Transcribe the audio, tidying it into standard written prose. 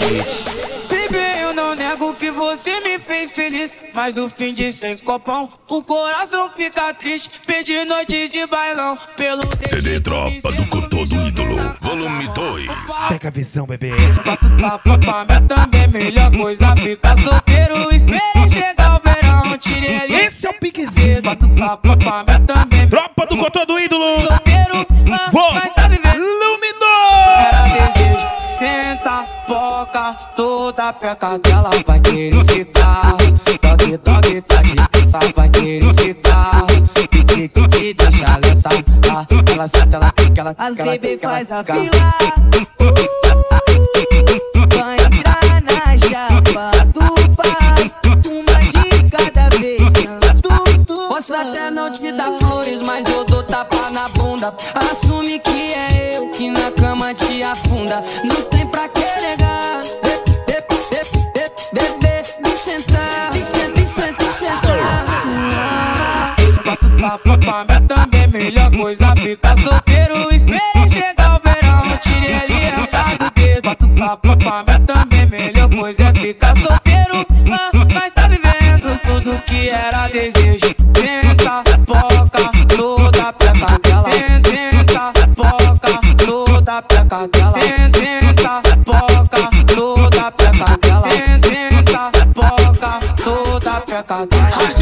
Baby, eu não nego que você me fez feliz, mas no fim de 100 copão o coração fica triste. Perdi noite de bailão pelo CD Tropa do Cotô do Ídolo, volume 2. Pega a visão, bebê. Pra mim também melhor coisa ficar solteiro. Esperei chegar o verão, tirei ali. Esse é o piquezinho. Pra mim também Tropa do Cotô do Ídolo. solteiro, mas tá vivendo. Luminou. Era desejo, senta, foca, toda peca dela vai querer ficar. Dog, dog, tá de pensar, vai querer ficar. Que deixa lenta, ela senta, ela fica, ela As bebê faz a fica. fila. Vai entrar na chapa do pai. Uma de cada vez. Posso até não te dar flores, mas eu dou tapa na bunda. Assume que é eu que na cama te afunda. Não tem pra que negar. Bebê, me sentar, me sentar. Pra mim também melhor coisa ficar solteiro. Esperei chegar o verão, tirei a aliança do dedo. Pra mim também melhor coisa é ficar solteiro, mas tá vivendo tudo que era desejo. Tenta, foca, toda peca dela. Tenta, foca, toda peca dela. Tenta, foca, toda peca dela. Tenta, foca, toda peca dela.